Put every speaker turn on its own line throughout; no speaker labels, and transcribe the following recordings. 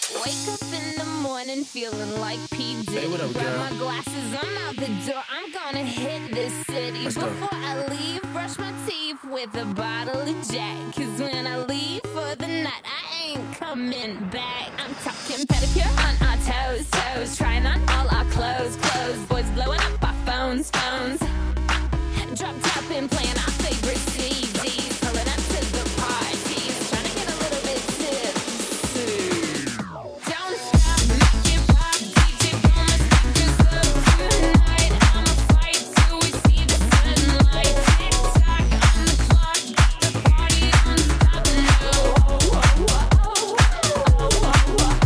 Wake up in the morning feeling like P. Diddy.
Hey, what up,
Grab
girl?
my glasses, I'm out the door. I'm gonna hit this city.
Let's go.
Before I leave, brush my teeth with a bottle of Jack. Cause when I leave for the night, I ain't coming back. I'm talking pedicure on our toes, toes. Trying on all our clothes, clothes. Boys blowing up our phones, phones. Drop top and playing our favorite CDs. Pulling up to the parties. Trying to get a little bit tipsy. Don't stop, make it pop. DJ, pull my speakers up tonight. I'ma fight till we see the sunlight. Tick tock on the clock. The party don't stop. No.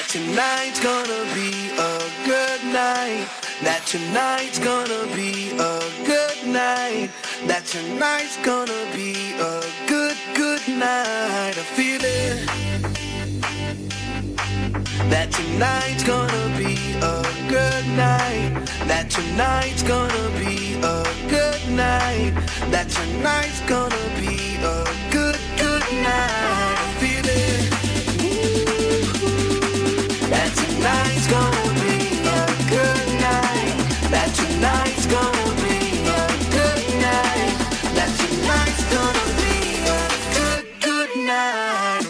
tonight's gonna be a good night. That tonight's gonna be a good night. That tonight's gonna be a good, good night. I feel it. That tonight's gonna be a good night. That tonight's gonna be a good night. That tonight's gonna be a good, good night. I feel it. That tonight's gonna be a good night. That tonight's gonna be a good night. That tonight's gonna be a good, good night.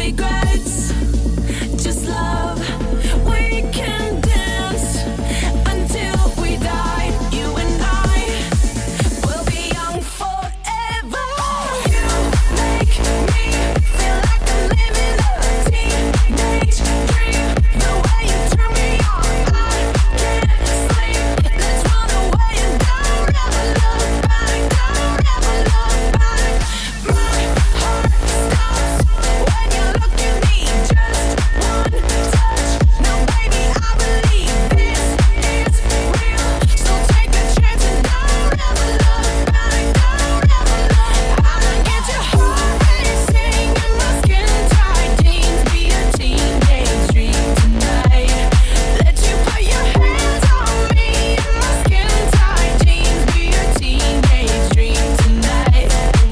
regrets, just love. We can dance until we die. You and I will be young forever. You make me feel like I'm living a teenage dream. The way you turn me on, I can't sleep. Let's run away and don't ever look back. Don't ever look back. My heart stops when you look at me. Just one touch. Now, baby, I believe this is real. So take a chance and don't ever look back. Don't ever look. I'ma get your heart racing and my skin tight jeans. Be a teenage dream tonight. Let you put your hands on me in my skin tight jeans. Be a teenage dream tonight.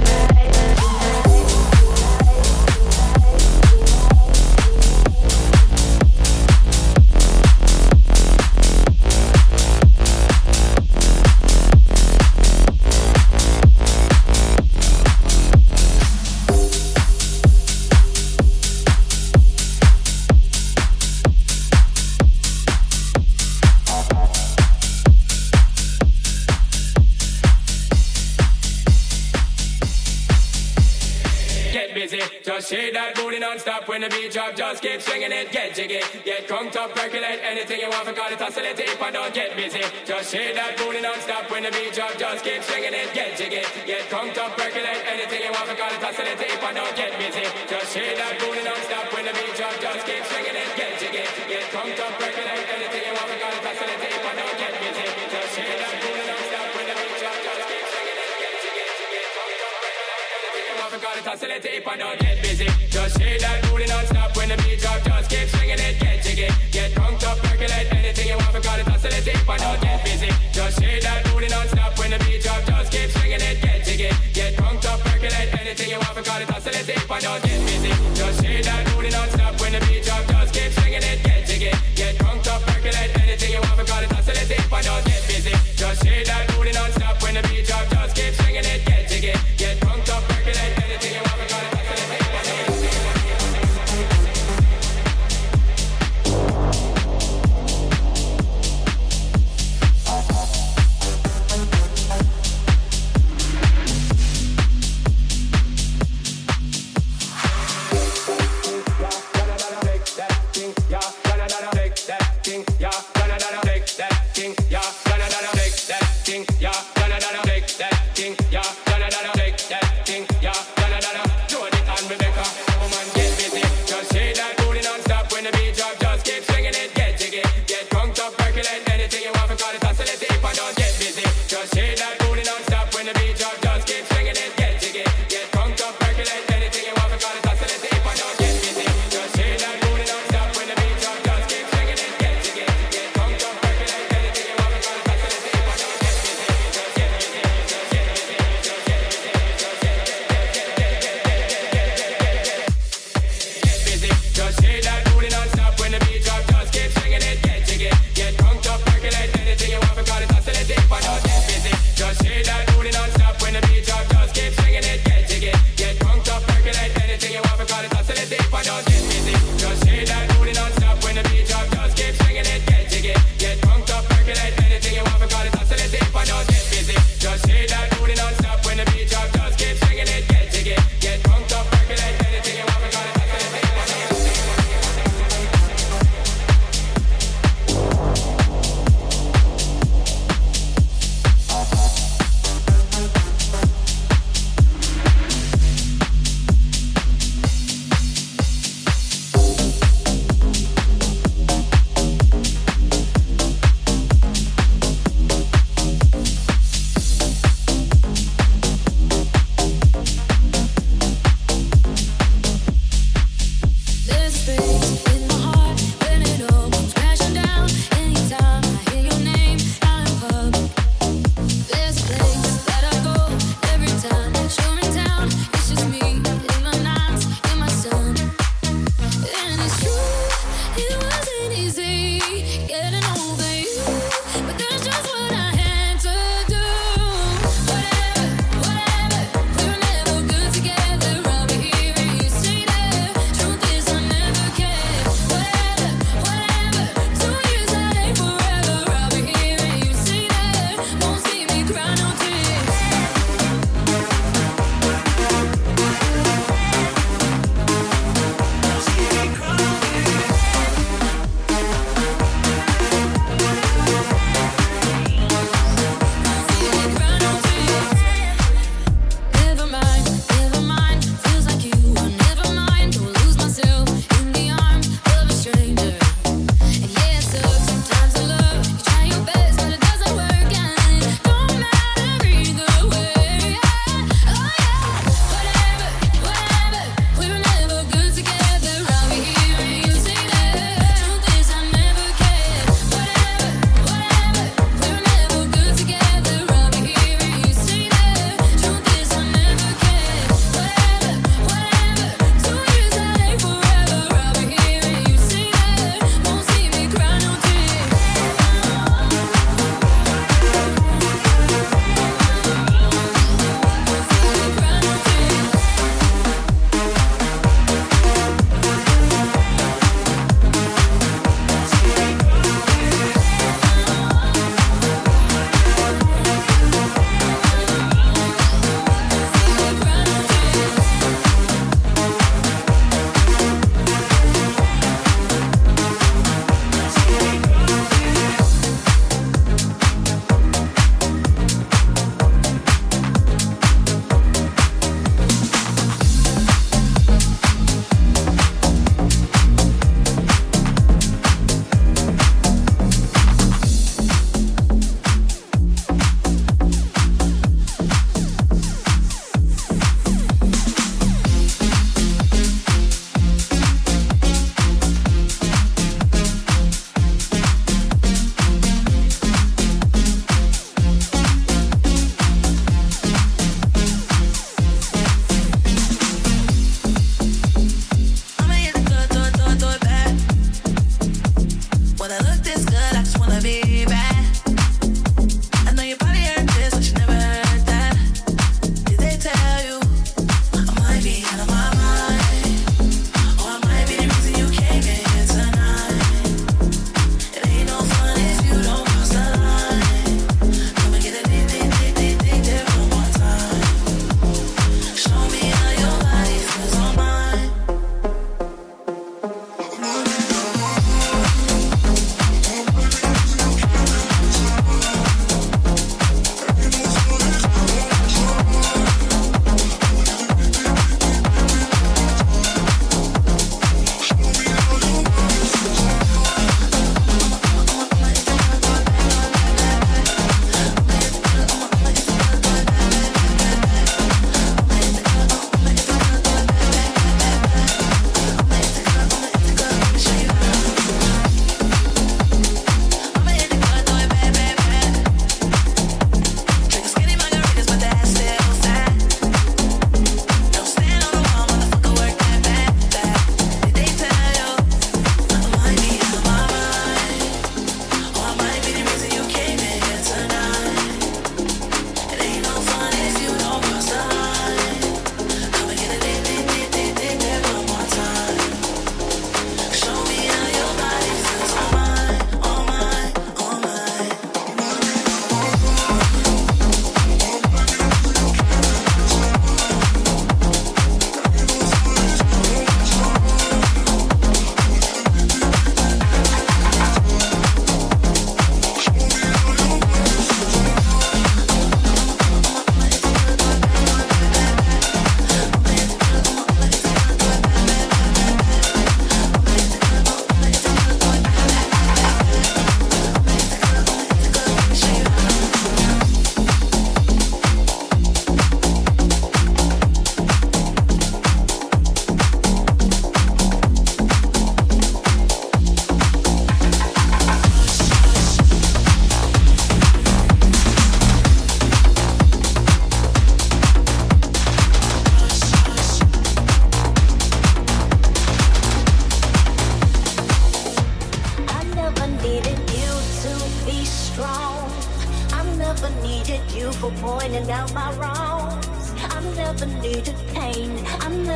Get busy, just shake that booty non-stop. When the beat drop, just keep swinging it. Get jiggy, get crunked up, percolate anything you want. Forgot it, oscillate if I don't get busy. Just shake that booty non-stop. When the beat drop, just keep swinging it. Get jiggy, get crunked up, percolate anything you want. Forgot it, oscillate if I don't get busy. Just shake that booty non-stop. When the beat drop, just keep swinging it. Get jiggy, get crunked up, percolate anything you want. Forgot it, oscillate if I don't get busy. Just shake that booty non-stop. When the beat drop, just keep swinging it. Get jiggy, get crunked up, percolate anything you want. Forgot it, oscillate if I don't get busy. Just shake that booty non-stop. When the beat drop, just keep swinging it. Get jiggy, get crunked up, percolate anything you want. Forgot it, oscillate if I don't get busy. Just shake that booty non-stop. When the beat drop, just keep swinging it. Get jiggy, get crunked up, percolate anything you want. Forgot it, oscillate if I don't get busy. Just shake that booty non-stop. When the beat drop, just keep swinging it. Get jiggy, get crunked up, percolate anything you want. Forgot it, oscillate if I don't get busy. Just shake that booty non-stop. When the beat drop, just keep swinging it. Get jiggy, get crunked up, percolate anything you want. Forgot it, oscillate if I don't get busy.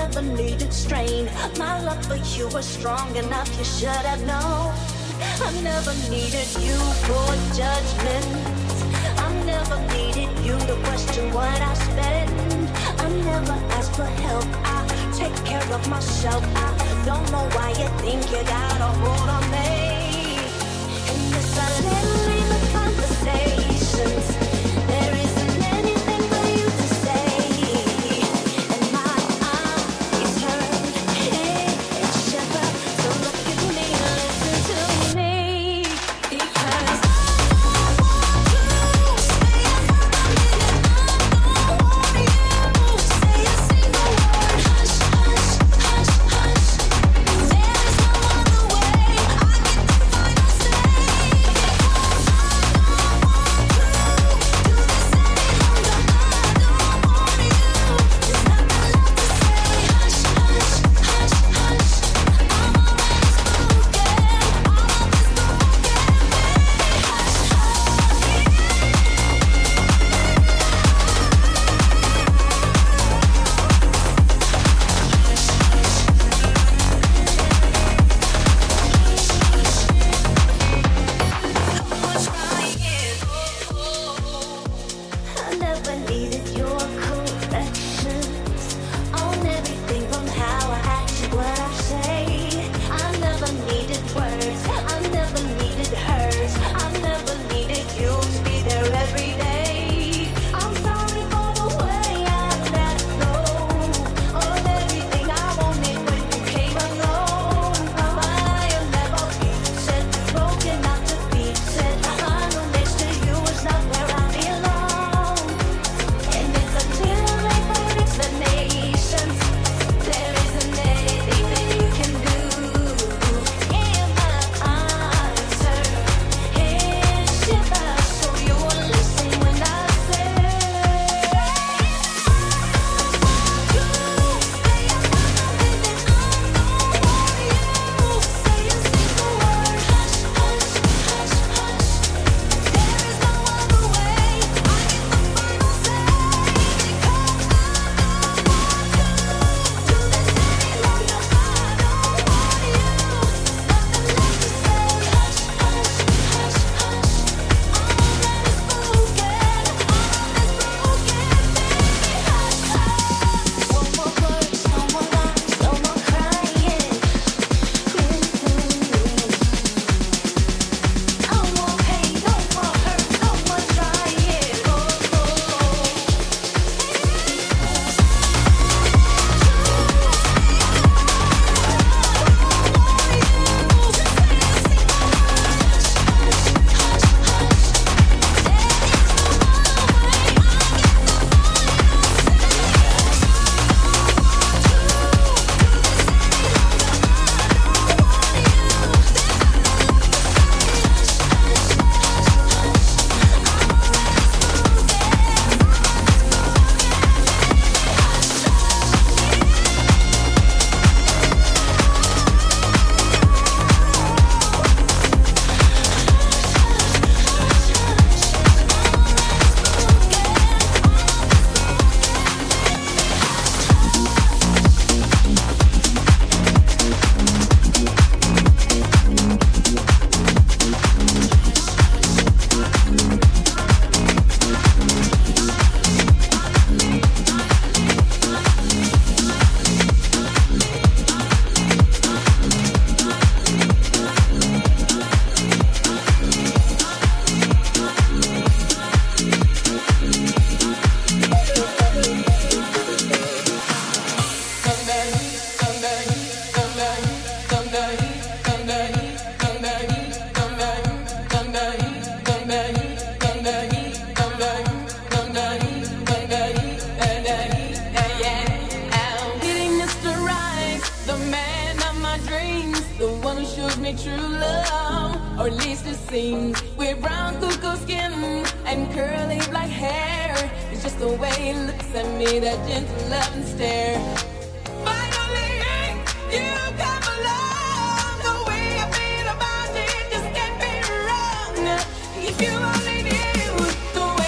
never needed strain. My love for you was strong enough, you should have known. I never needed you for judgment. I never needed you to question what I spend. I never asked for help, I take care of myself. I don't know why you think you got a hold on me. And yes, I let leave the conversations. There isn't anything for you to say. And my eyes hurt, it shiver. So look at me, listen to me. Because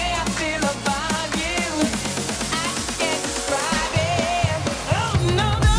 no.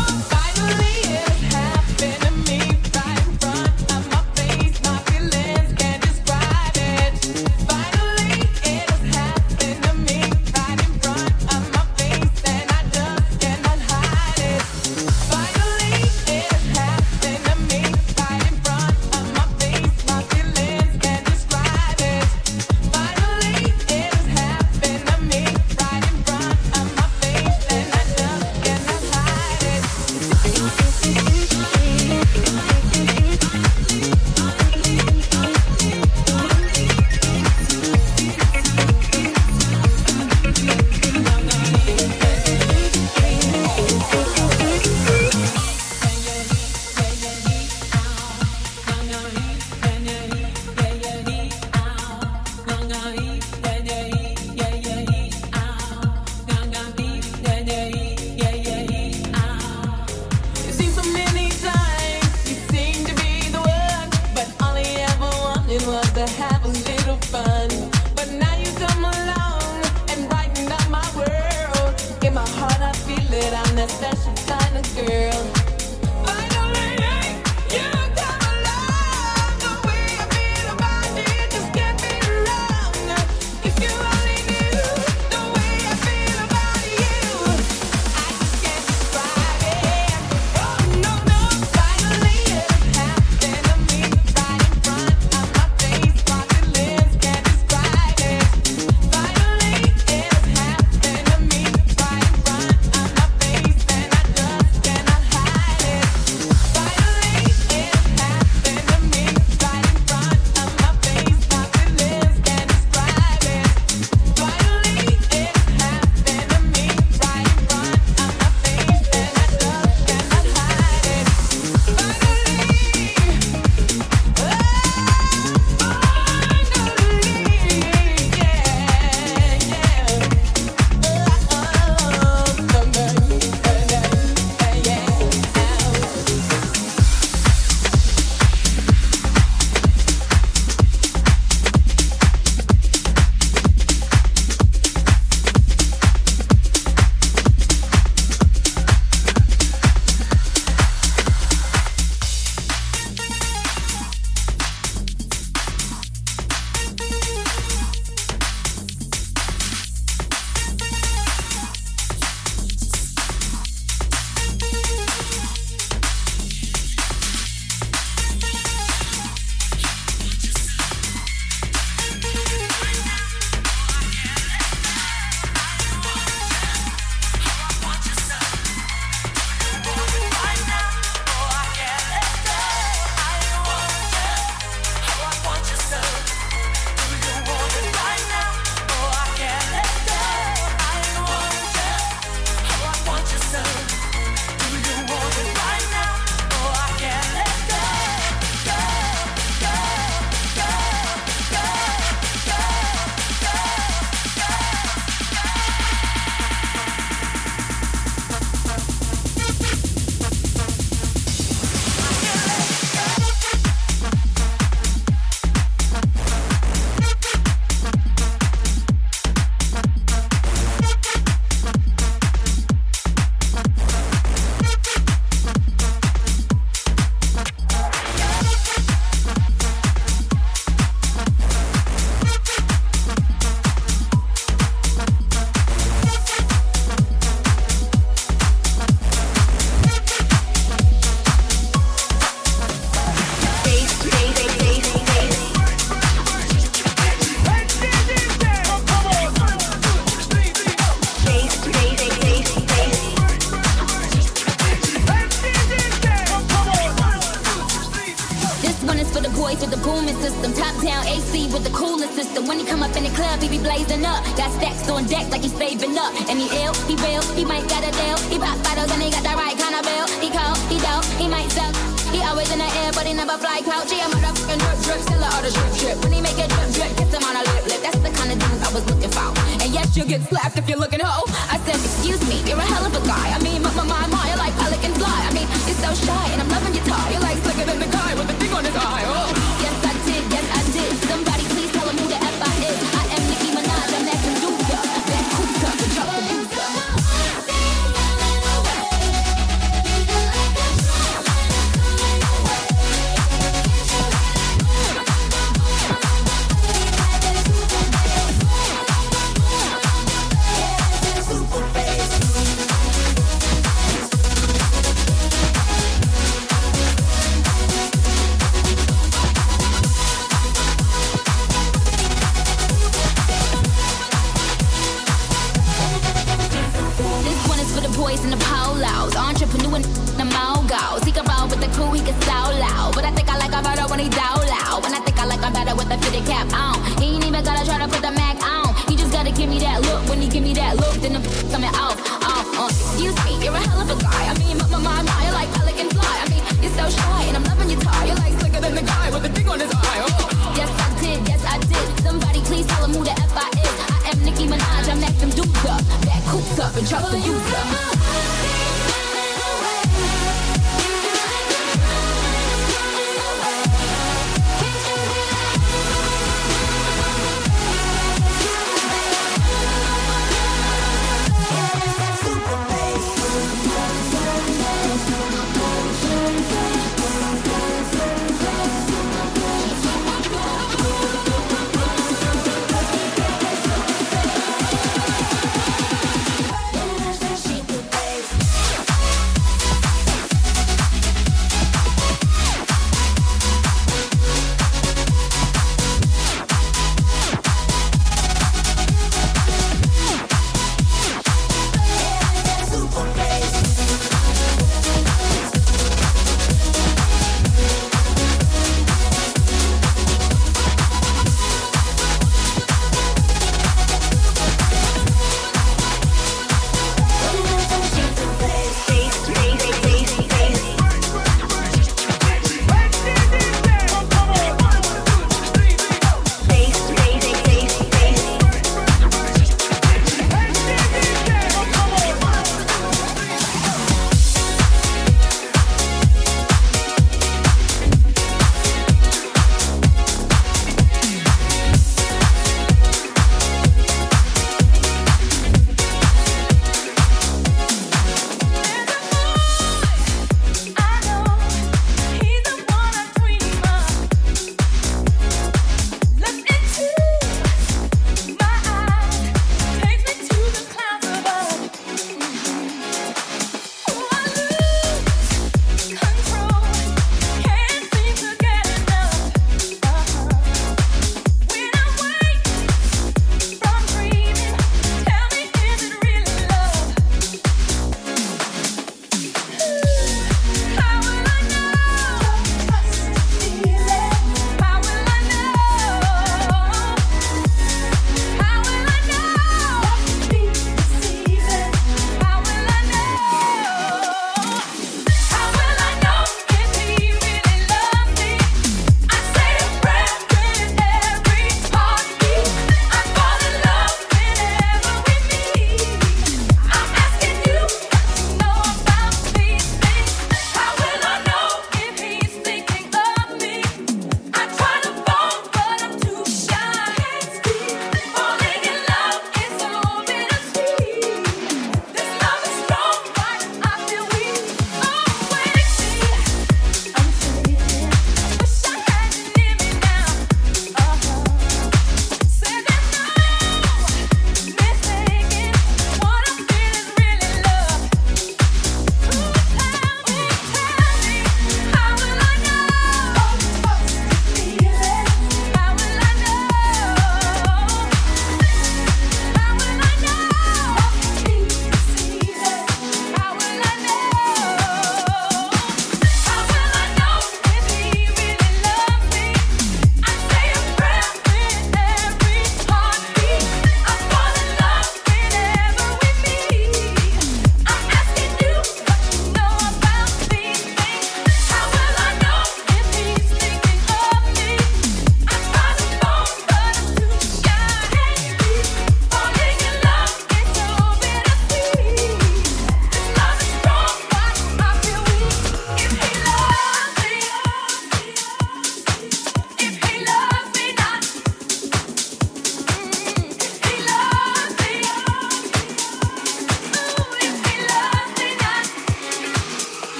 boys with the booming system. Top down AC with the cooling system. When he come up in the club, he be blazing up. Got stacks on deck like he's saving up. And he ill, he real, he might got a deal. He pop bottles and he got the right kind of bill. He cold, he dope, he might suck. He always in the air, but he never fly couch. He a motherfucking drip drip, still a other drip drip. When he make a drip drip, kiss him on a lip lip. That's the kind of dude I was looking for. And yes, you'll get slapped if you're looking hoe. I said, excuse me, you're a hell of a guy. I mean, my, you're like pelican fly. I mean, you're so shy, and I'm loving your tie. You're